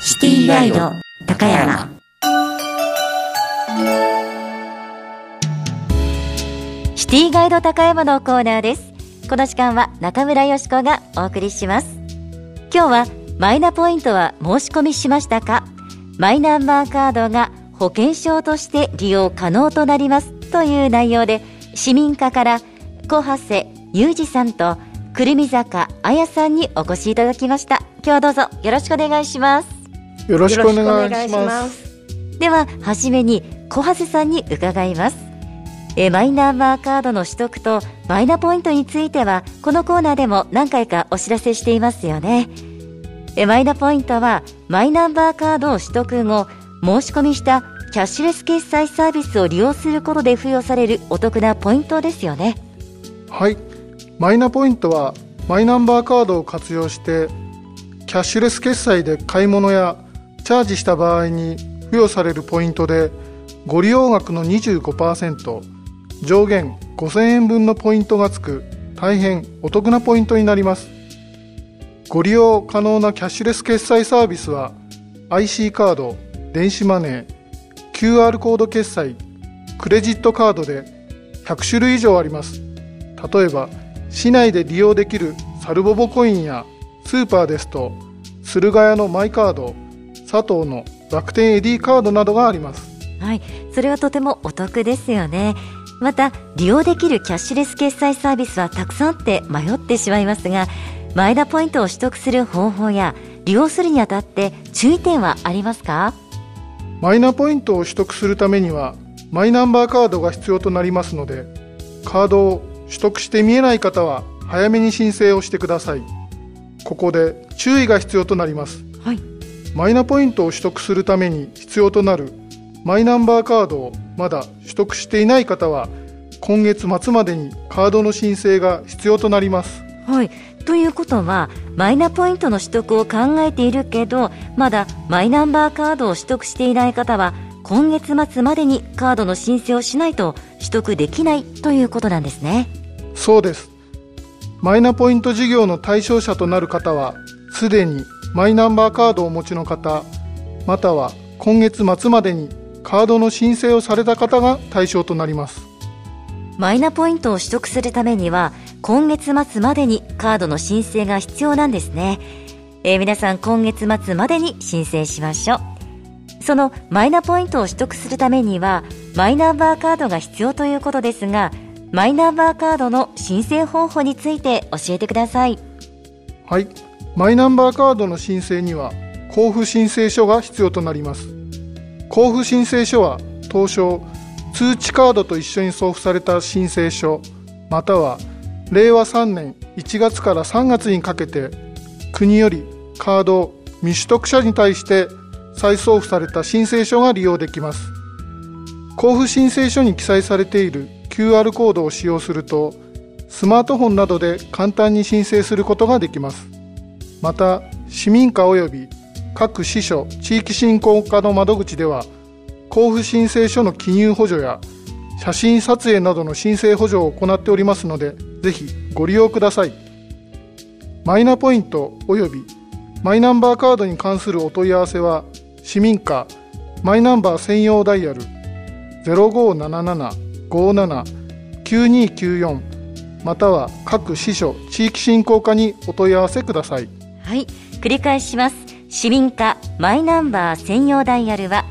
シティガイド高山。シティガイド高山のコーナーです。この時間は中村よしこがお送りします。今日はマイナポイントは申し込みしましたか、マイナンバーカードが保険証として利用可能となりますという内容で、市民課から小長谷裕二さんとくるみ坂彩さんにお越しいただきました。今日はどうぞよろしくお願いします。 よろしくお願いします。 でははじめに小長谷さんに伺います。マイナンバーカードの取得とマイナポイントについてはこのコーナーでも何回かお知らせしていますよね。マイナポイントはマイナンバーカードを取得後、申し込みしたキャッシュレス決済サービスを利用することで付与されるお得なポイントですよね。 はい、マイナポイントはマイナンバーカードを活用してキャッシュレス決済で買い物やチャージした場合に付与されるポイントで、ご利用額の 25%、上限5000円分のポイントがつく大変お得なポイントになります。ご利用可能なキャッシュレス決済サービスは IC カード、電子マネー、QR コード決済、クレジットカードで100種類以上あります。例えば市内で利用できるサルボボコインやスーパーですと駿河屋のマイカード、佐藤の楽天エディカードなどがあります。 はい、それはとてもお得ですよね。また利用できるキャッシュレス決済サービスはたくさんあって迷ってしまいますが、マイナポイントを取得する方法や利用するにあたって注意点はありますか？ マイナポイントを取得するためにはマイナンバーカードが必要となりますので、カードを取得して見えない方は早めに申請をしてください。ここで注意が必要となります。 はい、 マイナポイントを取得するために必要となるマイナンバーカードをまだ取得していない方は、今月末までにカードの申請が必要となります。 はい、ということはマイナポイントの取得を考えているけど、まだマイナンバーカードを取得していない方は今月末までにカードの申請をしないと取得できないということなんですね。 そうです。マイナポイント事業の対象者となる方は、すでにマイナンバーカードをお持ちの方、または今月末までにカードの申請をされた方が対象となります。 マイナポイントを取得するためには今月末までにカードの申請が必要なんですね。皆さん今月末までに申請しましょう。そのマイナポイントを取得するためにはマイナンバーカードが必要ということですが、マイナンバーカードの申請方法について教えてください。 はい、マイナンバーカードの申請には交付申請書が必要となります。交付申請書は当初通知カードと一緒に送付された申請書、または令和3年1月から3月にかけて国よりカード未取得者に対して再送付された申請書が利用できます。交付申請書に記載されている QR コードを使用すると、スマートフォンなどで簡単に申請することができます。また市民課及び各支所地域振興課の窓口では、交付申請書の記入補助や写真撮影などの申請補助を行っておりますので、ぜひご利用ください。マイナポイント及びマイナンバーカードに関するお問い合わせは、市民課マイナンバー専用ダイヤル 0577-57-9294 または各支所地域振興課にお問い合わせください。 はい、繰り返します。市民課マイナンバー専用ダイヤルは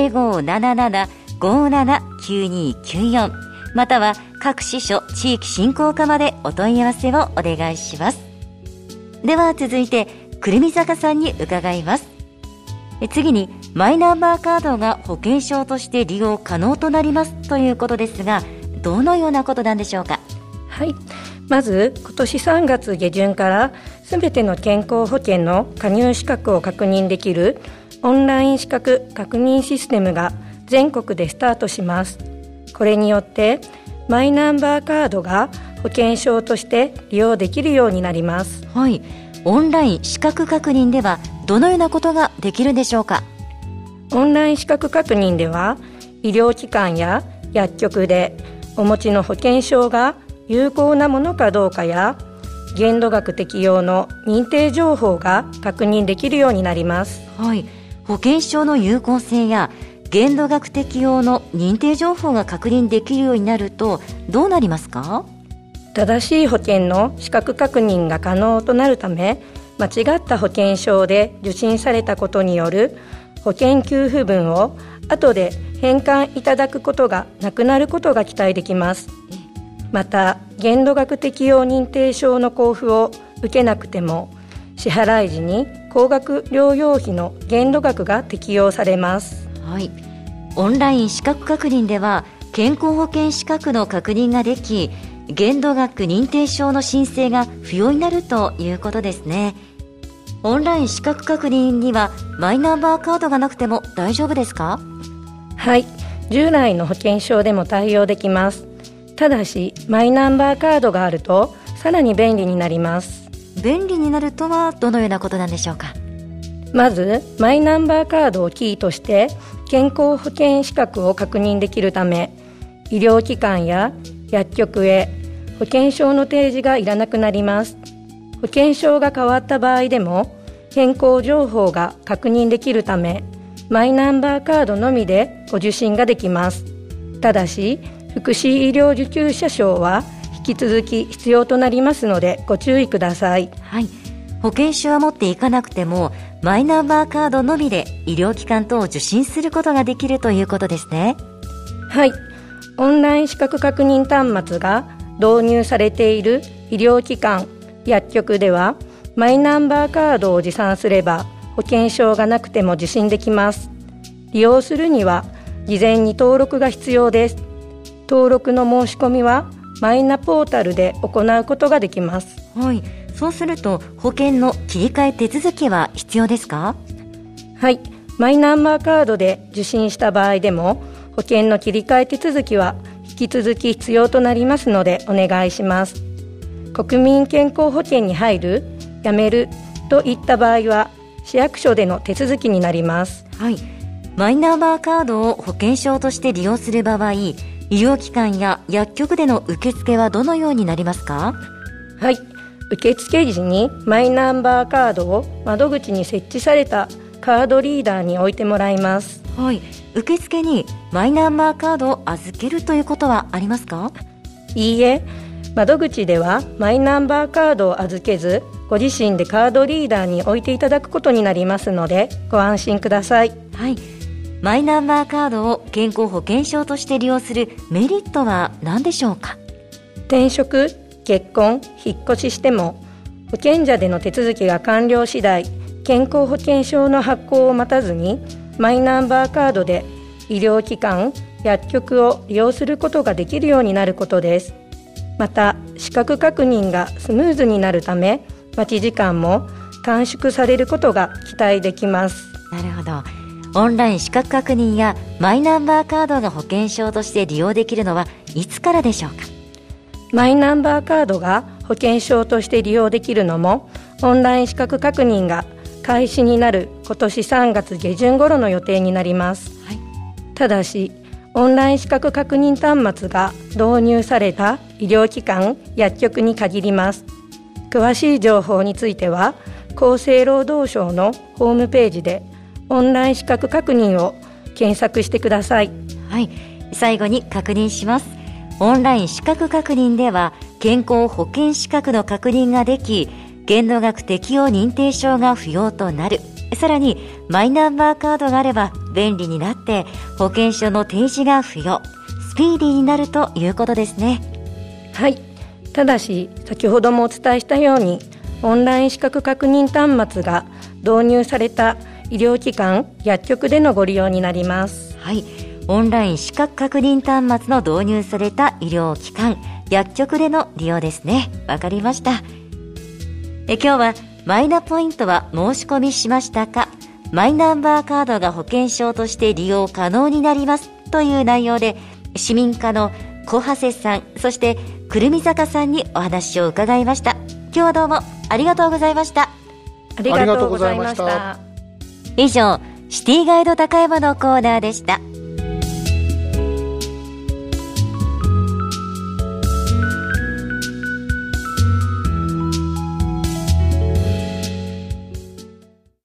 0577-57-9294 または各支所地域振興課までお問い合わせをお願いします。では続いてくるみ坂さんに伺います。次にマイナンバーカードが保険証として利用可能となりますということですが、どのようなことなんでしょうか？ はい、まず今年3月下旬からすべての健康保険の加入資格を確認できるオンライン資格確認システムが全国でスタートします。これによってマイナンバーカードが保険証として利用できるようになります。 はい、オンライン資格確認ではどのようなことができるんでしょうか？ オンライン資格確認では、医療機関や薬局でお持ちの保険証が有効なものかどうかや、 限度額適用の認定情報が確認できるようになります。 はい、保険証の有効性や限度額適用の認定情報が確認できるようになるとどうなりますか？ 正しい保険の資格確認が可能となるため、間違った保険証で受診されたことによる保険給付分を後で返還いただくことがなくなることが期待できます。また、限度額適用認定証の交付を受けなくても、支払い時に高額療養費の限度額が適用されます。 はい、オンライン資格確認では健康保険資格の確認ができ、限度額認定証の申請が不要になるということですね。オンライン資格確認にはマイナンバーカードがなくても大丈夫ですか？ はい、従来の保険証でも対応できます。ただしマイナンバーカードがあるとさらに便利になります。 便利になるとはどのようなことなんでしょうか？ まずマイナンバーカードをキーとして健康保険資格を確認できるため、医療機関や薬局へ保険証の提示がいらなくなります。保険証が変わった場合でも変更情報が確認できるため、マイナンバーカードのみでご受診ができます。ただし福祉医療受給者証は引き続き必要となりますのでご注意ください。 はい、保険証は持っていかなくてもマイナンバーカードのみで医療機関等を受診することができるということですね。 はい、オンライン資格確認端末が導入されている医療機関、薬局ではマイナンバーカードを持参すれば保険証がなくても受診できます。利用するには事前に登録が必要です。登録の申し込みはマイナポータルで行うことができます。 はい、そうすると保険の切り替え手続きは必要ですか？ はい、マイナンバーカードで受診した場合でも保険の切り替え手続きは引き続き必要となりますのでお願いします。国民健康保険に入る、やめるといった場合は市役所での手続きになります。 はい、マイナンバーカードを保険証として利用する場合、医療機関や薬局での受付はどのようになりますか？ はい、受付時にマイナンバーカードを窓口に設置されたカードリーダーに置いてもらいます。 はい、受付にマイナンバーカードを預けるということはありますか？ いいえ、窓口ではマイナンバーカードを預けず、ご自身でカードリーダーに置いていただくことになりますのでご安心ください。 はい、マイナンバーカードを健康保険証として利用するメリットは何でしょうか？ 転職、結婚、引っ越ししても保険者での手続きが完了次第、健康保険証の発行を待たずにマイナンバーカードで医療機関、薬局を利用することができるようになることです。また資格確認がスムーズになるため、待ち時間も短縮されることが期待できます。 なるほど。オンライン資格確認やマイナンバーカードが保険証として利用できるのはいつからでしょうか？ マイナンバーカードが保険証として利用できるのも、オンライン資格確認が開始になる今年3月下旬頃の予定になります。 はい、 ただしオンライン資格確認端末が導入された医療機関、薬局に限ります。詳しい情報については厚生労働省のホームページでオンライン資格確認を検索してください。 はい、最後に確認します。オンライン資格確認では健康保険資格の確認ができ、限度額適用認定証が不要となる。さらにマイナンバーカードがあれば便利になって保険証の提示が不要、スピーディーになるということですね。 はい、ただし先ほどもお伝えしたようにオンライン資格確認端末が導入された医療機関、薬局でのご利用になります。 はい、オンライン資格確認端末の導入された医療機関、薬局での利用ですね。わかりました。今日はマイナポイントは申し込みしましたか、マイナンバーカードが保険証として利用可能になりますという内容で、市民課の小長谷さん、そしてくるみ坂さんにお話を伺いました。今日はどうもありがとうございました。 ありがとうございました。 以上、シティガイド高山のコーナーでした。